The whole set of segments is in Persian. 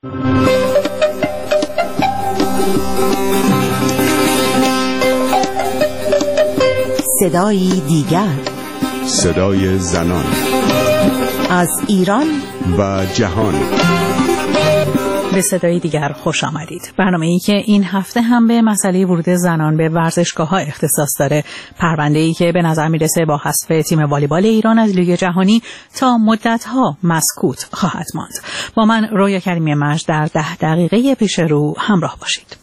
صدایی دیگر، صدای زنان از ایران و جهان. به صدای دیگر خوش آمدید. برنامه‌ای که این هفته هم به مسئله ورود زنان به ورزشگاه‌ها اختصاص داره. پرونده‌ای که به نظر میرسه با حذف تیم والیبال ایران از لیگ جهانی تا مدت‌ها مسکوت خواهد ماند. با من رویا کریمی مجد در 10 دقیقه پیش رو همراه باشید.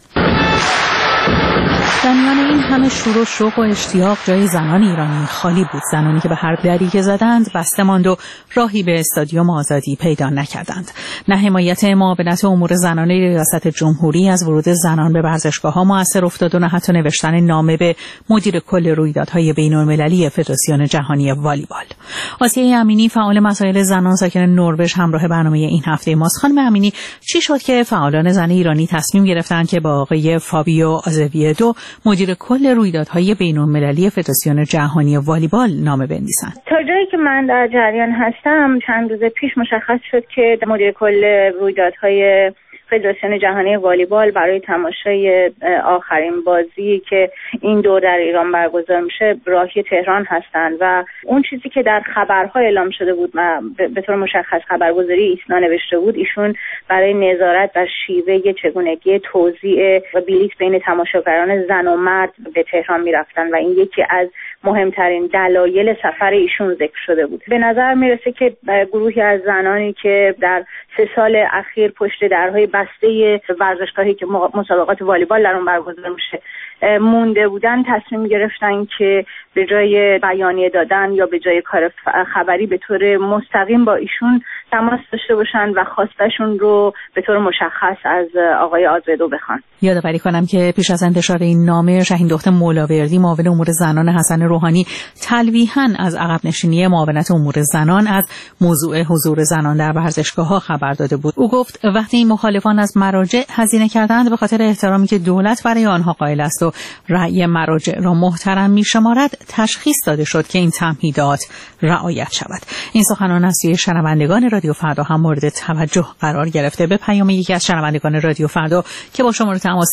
در میان این همه شور و شوق و اشتیاق جای زنان ایرانی خالی بود. زنانی که به هر دری که زدند بسته ماند و راهی به استادیوم آزادی پیدا نکردند. نه حمایت معاونت امور زنان ریاست جمهوری از ورود زنان به ورزشگاه‌ها مؤثر افتاد و نه حتی نوشتن نامه به مدیر کل رویدادهای بین‌المللی فدراسیون جهانی والیبال. آسیه امینی فعال مسائل زنان ساکن نروژ همراه برنامه این هفته ماست. خانم امینی، چی شد که فعالان زن ایرانی تصمیم گرفتند که با آقای فابیو آزویدو مدیر کل رویدادهای بین‌المللی فدراسیون جهانی والیبال نامه بنویسند؟ تا جایی که من در جریان هستم چند روز پیش مشخص شد که مدیر کل رویدادهای فدراسیون جهانی والیبال برای تماشای آخرین بازی که این دور در ایران برگزار میشه راهی تهران هستند و اون چیزی که در خبرها اعلام شده بود به طور مشخص خبرگزاری ایسنا نوشته بود، ایشون برای نظارت بر شیوه چگونگی توزیع و بلیط بین تماشاگران زن و مرد به تهران میرفتن و این یکی از مهمترین دلایل سفر ایشون ذکر شده بود. به نظر میرسه که گروهی از زنانی که در 3 سال اخیر پشت درهای بسته ورزشگاهی که مسابقات والیبال در اون برگزار میشه مونده بودن تصمیم گرفتن که به جای بیانیه دادن یا به جای کار خبری به طور مستقیم با ایشون تماس داشته باشن و خواستشون رو به طور مشخص از آقای آزویدو بخوان. یادآوری کنم که پیش از انتشار این نامه شاهین دختر مولاوردی معاون امور زنان حسن روحانی تلویحاً از عقب نشینی معاونت امور زنان از موضوع حضور زنان در ورزشگاه‌ها خبر داده بود. او گفت وقتی این مخالفان از مراجع هزینه کردند به خاطر احترامی که دولت برای آنها قائل است و رأی مراجع را محترم می‌شمارد، تشخیص داده شد که این تمهیدات رعایت شود. این سخنان از سوی شنوندگان رادیو فردا هم مورد توجه قرار گرفته. به پیام یکی از شنوندگان رادیو فردا که با شماره تماس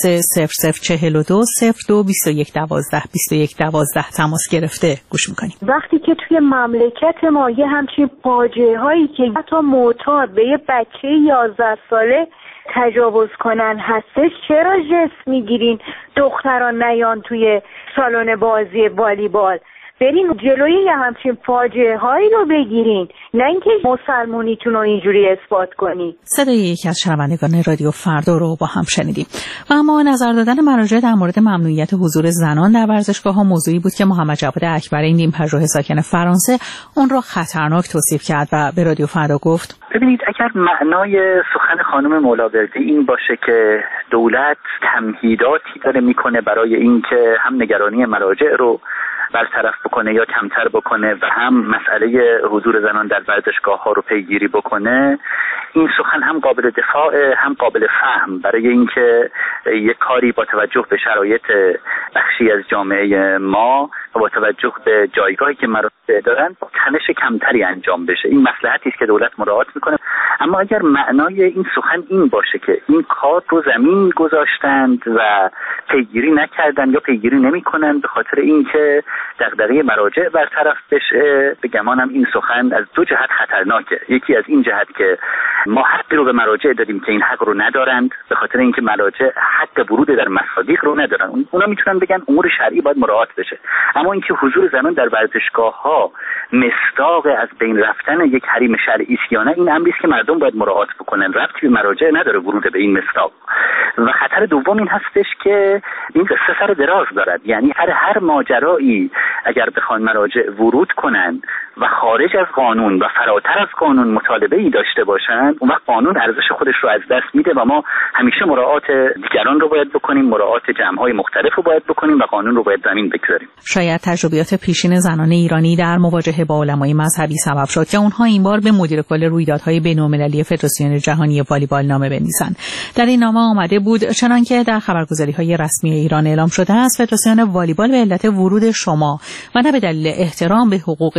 0042 02 21 12 21 12 تماس گرفته گوش می‌کنیم. وقتی که توی مملکت ما یه همچین فاجعه‌هایی که حتی معتاد به یه بچه 11 ساله تجاوز کنن هستش، چرا جست میگیرین دختران نیان توی سالن بازی والیبال؟ برین جلوی یه همچین فاجعه هایی رو بگیرین، نه اینکه مسلمونیتون رو اینجوری اثبات کنی. صدای یکی از شنوندگان رادیو فردا رو با هم شنیدیم. و اما نظر دادن مراجع در مورد ممنوعیت حضور زنان در ورزشگاه‌ها موضوعی بود که محمد جواد اکبر نیم پژوهش ساکن فرانسه اون رو خطرناک توصیف کرد و به رادیو فردا گفت ببینید، اگر معنای سخن خانم مولاوردی این باشه که دولت تمهیداتی داره میکنه برای اینکه هم نگرانی مراجع رو برطرف بکنه یا کمتر بکنه و هم مسئله حضور زنان در ورزشگاه‌ها رو پیگیری بکنه، این سخن هم قابل دفاع هم قابل فهم برای اینکه یک کاری با توجه به شرایط بخشی از جامعه ما و با توجه به جایگاهی که مراجع دارن با تنش کمتری انجام بشه. این مصلحتی است که دولت مراعات میکنه. اما اگر معنای این سخن این باشه که این کار رو زمین گذاشتند و پیگیری نکردن یا پیگیری نمیکنن به خاطر اینکه دغدغه مراجع برطرف بشه، به گمانم این سخن از 2 جهت خطرناکه. یکی از این جهت که ما حقی رو به مراجع دادیم که این حق رو ندارند، به خاطر اینکه مراجع حق ورود در مصادیق رو ندارن. اونا میتونن بگن امور شرعی باید مراعات بشه، اما اینکه حضور زنان در ورزشگاه‌ها مصداق از بین رفتن یک حریم شرعی است یا نه، این امری است که مردم باید مراعات بکنن. ربطی به مراجع نداره ورود به این مصداق. و خطر دوم این هستش که این قصه سر دراز دارد، یعنی هر ماجرایی اگر بخوان مراجع ورود کنن و خارج از قانون و فراتر از قانون مطالبه‌ای داشته باشند، اون وقت قانون ارزش خودش رو از دست میده و ما همیشه مراعات دیگران رو باید بکنیم، مراعات جمع‌های مختلف رو باید بکنیم و قانون رو باید زمین بگذاریم. شاید تجربیات پیشین زنان ایرانی در مواجهه با علمای مذهبی سبب شد که اونها این بار به مدیر کل رویدادهای بین‌المللی فدراسیون جهانی والیبال نامه بنویسند. در این نامه آمده بود چنانکه در خبرگزاری‌های رسمی ایران اعلام شده است، فدراسیون والیبال به علت ورود شما و نه به دلیل احترام به حقوق صنفی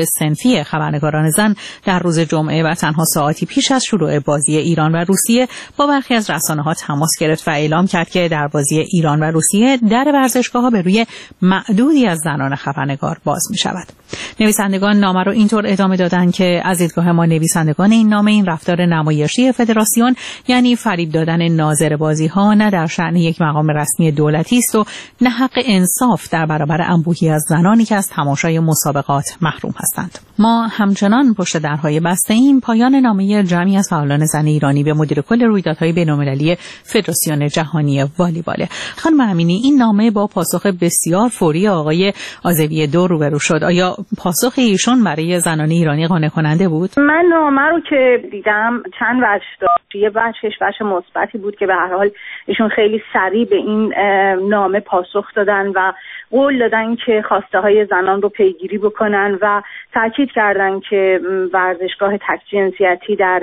تاریخی خبرنگاران زن در روز جمعه و تنها ساعتی پیش از شروع بازی ایران و روسیه با برخی از رسانه‌ها تماس گرفت و اعلام کرد که در بازی ایران و روسیه در ورزشگاه‌ها به روی معدودی از زنان خبرنگار باز می‌شود. نویسندگان نامه رو اینطور ادامه دادن که از دیدگاه ما نویسندگان این نامه این رفتار نمایشی فدراسیون یعنی فریب دادن ناظر بازی‌ها نه در شأن یک مقام رسمی دولتی است و نه حق انصاف در برابر انبوهی از زنانی که از تماشای مسابقات محروم هستند. ما همچنان پشت درهای بسته ایم. پایان نامه جمعی از فعالان زن ایرانی به مدیر کل رویدادهای بین‌المللی فدراسیون جهانی والیبال. خانم امینی، این نامه با پاسخ بسیار فوری آقای آزویدو روبرو شد. آیا پاسخ ایشون برای زنان ایرانی قانع کننده بود؟ من نامه رو که دیدم چند وجه داشت. یه وجه مثبتی بود که به هر حال ایشون خیلی سریع به این نامه پاسخ دادن و قول دادن که خواسته های زنان رو پیگیری بکنن و تاکید کردن که ورزشگاه تک جنسیتی در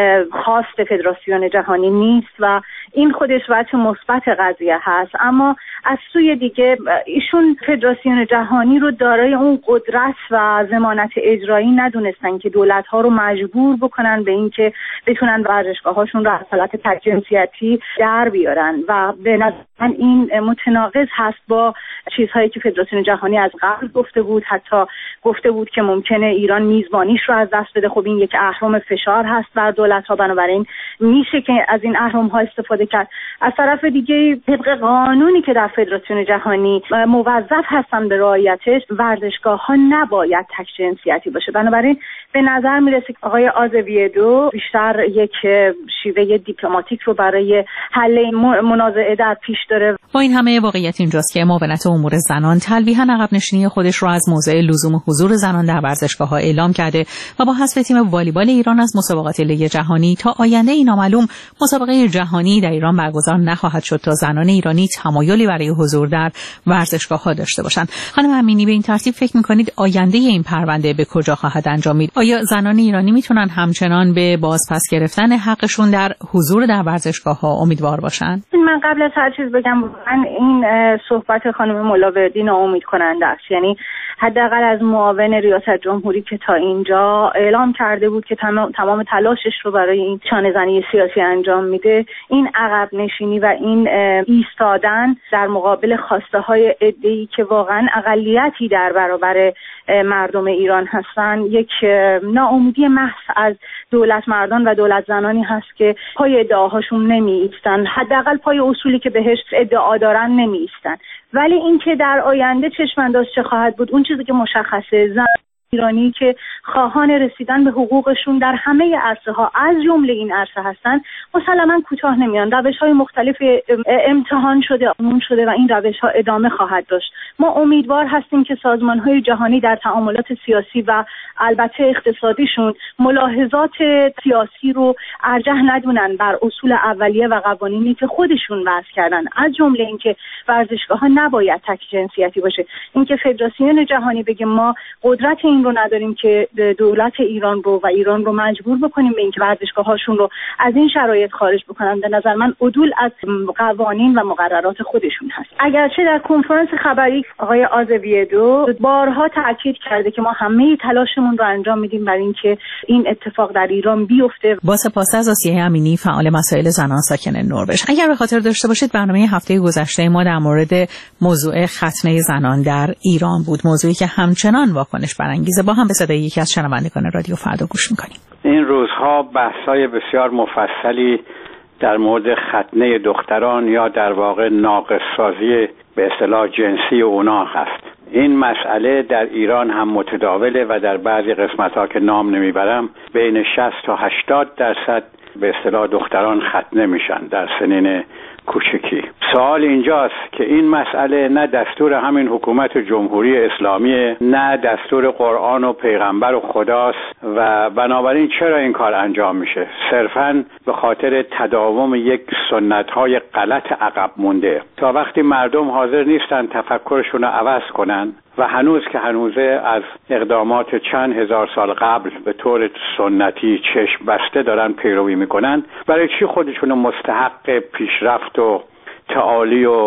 خواست فدراسیون جهانی نیست و این خودش وجه مثبت قضیه هست. اما از سوی دیگه ایشون فدراسیون جهانی رو دارای اون قدرت و ضمانت اجرایی ندونستن که دولت‌ها رو مجبور بکنن به این که بتونن ورزشگاه‌هاشون رو از حالت تک جنسیتی در بیارن و به نظر من این متناقض هست با چیزهایی که فدراسیون جهانی از قبل گفته بود. حتی گفته بود که ممکنه ایران میزبانیش رو از دست بده. خب این یک اهرم فشار هست بر دولت‌ها، بنابراین میشه که از این اهرم‌ها استفاده کرد. از طرف دیگه طبق قانونی که در فدراسیون جهانی موظف هستن به رعایتش، ورزشگاه‌ها نباید تک جنسیتی باشه. بنابراین به نظر میرسه که آقای آزویدو بیشتر یک شیوه دیپلماتیک رو برای حل منازعه در پیش داره. با این همه واقعیت اینجاست که معاونت امور زنان تلویحاً عقب نشینی خودش رو از موضع لزوم حضور زنان در ورزشگاه‌ها اعلام کرده و با حذف تیم والیبال ایران از مسابقات لیگ جهانی تا آینده نامعلوم مسابقه جهانی در ایران برگزار نخواهد شد تا زنان ایرانی تمایلی برای حضور در ورزشگاه‌ها داشته باشند. خانم امینی، به این ترتیب فکر می‌کنید آینده این پرونده به کجا خواهد انجامید؟ آیا زنان ایرانی میتونن همچنان به بازپس گرفتن حقشون در حضور در ورزشگاه‌ها امیدوار باشن؟ من قبل از هر چیز بگم این صحبت خانم مولاوردی ناامید کننده است. یعنی حداقل از معاون ریاست جمهوری که تا اینجا اعلام کرده بود که تمام تلاشش رو برای این شانه‌زنی سیاسی انجام میده، این عقب نشینی و این ایستادن در مقابل خواسته های عده‌ای که واقعا اقلیتی در برابر مردم ایران هستن، یک ناامیدی محض از دولت مردان و دولت زنانی هست که پای ادعاهاشون نمی ایستن، حداقل پای اصولی که بهش ادعا دارن نمی ایستن. ولی اینکه در آینده چشم‌انداز چه خواهد بود، اون چیزی که مشخصه، زن ایرانی که خواهان رسیدن به حقوقشون در همه عرصه‌ها از جمله این عرصه هستن مسلماً کوتاه نمیان. روش‌های مختلف امتحان شده، آمون شده و این روش‌ها ادامه خواهد داشت. ما امیدوار هستیم که سازمان‌های جهانی در تعاملات سیاسی و البته اقتصادیشون ملاحظات سیاسی رو ارجح ندونن بر اصول اولیه و قوانینی که خودشون وضع کردن، از جمله اینکه ورزشگاه‌ها نباید تک جنسیتی باشه. اینکه فدراسیون جهانی بگه ما قدرت این رو نداریم که دولت ایران رو و ایران رو مجبور بکنیم به اینکه ورزشگاه‌هاشون رو از این شرایط خارج بکنن، به نظر من عدول از قوانین و مقررات خودشون هست. اگرچه در کنفرانس خبری آقای آزویدو بارها تاکید کرده که ما همه تلاشمون رو انجام میدیم برای اینکه این اتفاق در ایران بیفته. با سپاس از آسیه امینی، فعال مسائل زنان ساکن نروژ. اگر به خاطر داشته باشید برنامه هفته گذشته ما در مورد موضوع ختنه زنان در ایران بود، موضوعی که همچنان واکنش برانگیزه. با هم به صدای یکی از شنوندگان رادیو فردا گوش می‌کنیم. این روزها بحث‌های بسیار مفصلی در مورد ختنه دختران یا در واقع ناقص‌سازی به اصطلاح جنسی اونا هست. این مسئله در ایران هم متداوله و در بعضی قسمت‌ها که نام نمیبرم بین 60 تا 80% به اصطلاح دختران ختنه میشن در سنین کوچکی. سوال اینجاست که این مسئله نه دستور همین حکومت جمهوری اسلامی، نه دستور قرآن و پیغمبر و خداست و بنابراین چرا این کار انجام میشه؟ صرفاً به خاطر تداوم یک سنت‌های غلط عقب مونده. تا وقتی مردم حاضر نیستن تفکرشون رو عوض کنن و هنوز که هنوزه از اقدامات چند هزار سال قبل به طور سنتی چشم بسته دارن پیروی میکنن، برای چی خودشون مستحق پیشرفت و تعالی و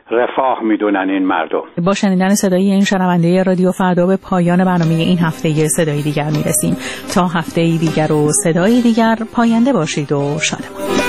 رفاه میدونن این مردم. با شنیدن صدای این شنونده رادیو فردا به پایان برنامه این هفته صدای دیگر میرسیم. تا هفته دیگر و صدای دیگر، پاینده باشید و شادمان.